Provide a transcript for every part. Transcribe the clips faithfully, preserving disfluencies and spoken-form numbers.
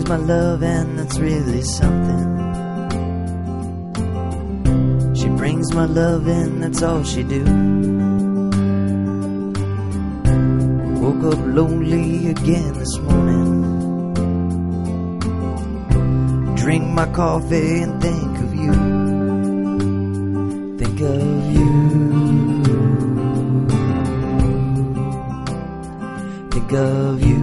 She's my love and that's really something. She brings my love in, that's all she do. Woke up lonely again this morning. Drink my coffee and think of you. Think of you. Think of you.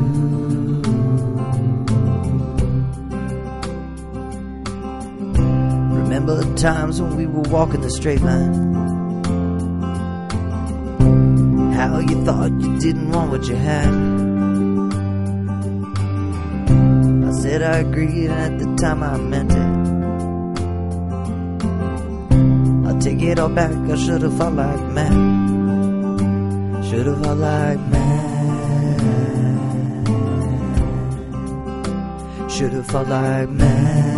Remember the times when we were walking the straight line. How you thought you didn't want what you had. I said I agreed, and at the time I meant it. I'll take it all back, I should've fought like Matt. Should've fought like Matt. Should've fought like Matt.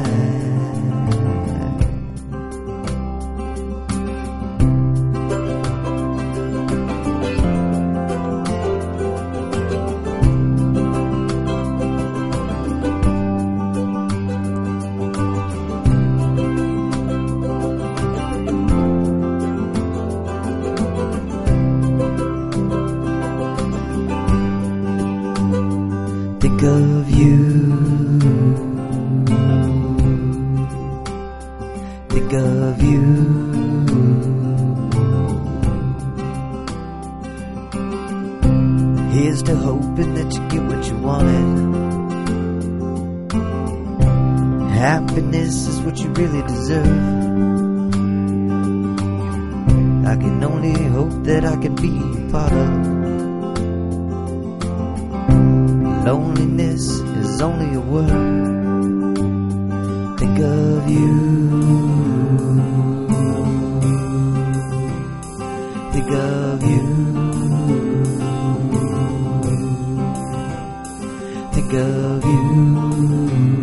Think of you. Think of you. Here's to hoping that you get what you wanted. Happiness is what you really deserve. I can only hope that I can be part of. Loneliness is only a word. Think of you. Think of you. Think of you.